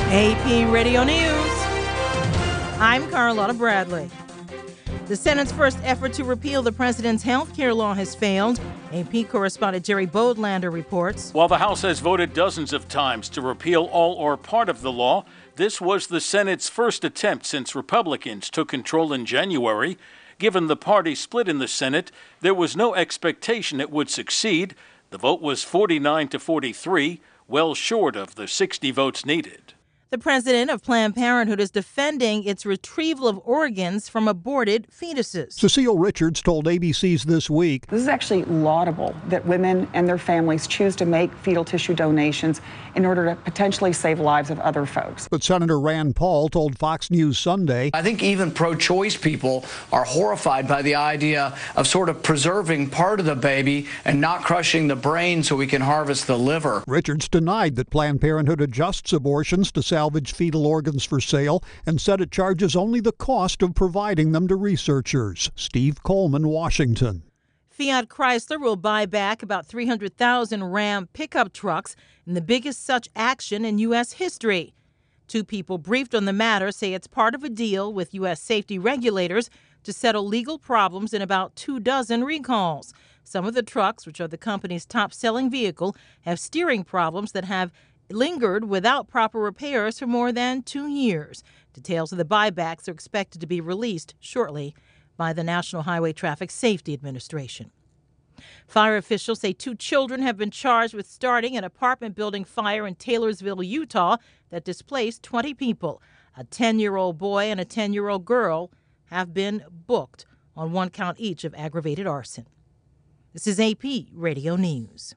AP Radio News. I'm Carlotta Bradley. The Senate's first effort to repeal the president's health care law has failed. AP correspondent Jerry Bodlander reports. While the House has voted dozens of times to repeal all or part of the law, this was the Senate's first attempt since Republicans took control in January. Given the party split in the Senate, there was no expectation it would succeed. The vote was 49-43, well short of the 60 votes needed. The president of Planned Parenthood is defending its retrieval of organs from aborted fetuses. Cecile Richards told ABC's This Week. This is actually laudable that women and their families choose to make fetal tissue donations in order to potentially save lives of other folks. But Senator Rand Paul told Fox News Sunday, I think even pro-choice people are horrified by the idea of sort of preserving part of the baby and not crushing the brain so we can harvest the liver. Richards denied that Planned Parenthood adjusts abortions to salvage fetal organs for sale and said it charges only the cost of providing them to researchers. Steve Coleman, Washington. Fiat Chrysler will buy back about 300,000 Ram pickup trucks in the biggest such action in U.S. history. Two people briefed on the matter say it's part of a deal with U.S. safety regulators to settle legal problems in about 24 recalls. Some of the trucks, which are the company's top-selling vehicle, have steering problems that have lingered without proper repairs for more than 2 years. Details of the buybacks are expected to be released shortly by the National Highway Traffic Safety Administration. Fire officials say 2 children have been charged with starting an apartment building fire in Taylorsville, Utah, that displaced 20 people. A 10-year-old boy and a 10-year-old girl have been booked on 1 count each of aggravated arson. This is AP Radio News.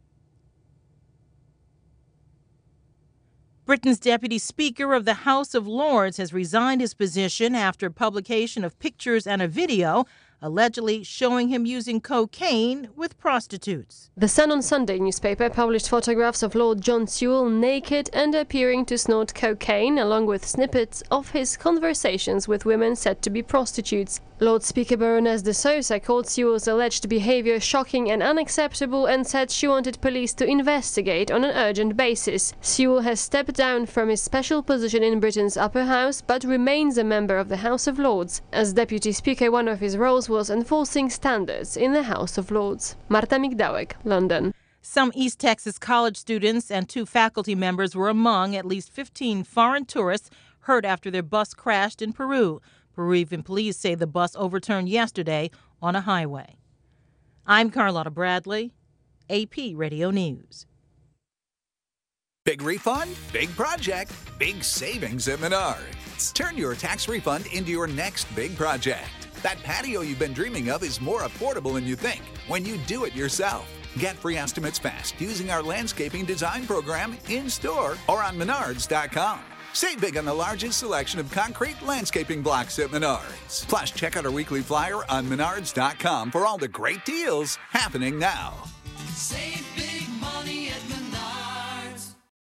Britain's Deputy Speaker of the House of Lords has resigned his position after publication of pictures and a video allegedly showing him using cocaine with prostitutes. The Sun on Sunday newspaper published photographs of Lord John Sewell naked and appearing to snort cocaine, along with snippets of his conversations with women said to be prostitutes. Lord Speaker Baroness de Sousa called Sewell's alleged behavior shocking and unacceptable and said she wanted police to investigate on an urgent basis. Sewell has stepped down from his special position in Britain's upper house but remains a member of the House of Lords. As Deputy Speaker, one of his roles was enforcing standards in the House of Lords. Marta Migdałek, London. Some East Texas college students and 2 faculty members were among at least 15 foreign tourists hurt after their bus crashed in Peru. Peruvian police say the bus overturned yesterday on a highway. I'm Carlotta Bradley, AP Radio News. Big refund, big project, big savings at Menards. Turn your tax refund into your next big project. That patio you've been dreaming of is more affordable than you think when you do it yourself. Get free estimates fast using our landscaping design program in-store or on Menards.com. Save big on the largest selection of concrete landscaping blocks at Menards. Plus, check out our weekly flyer on Menards.com for all the great deals happening now. Save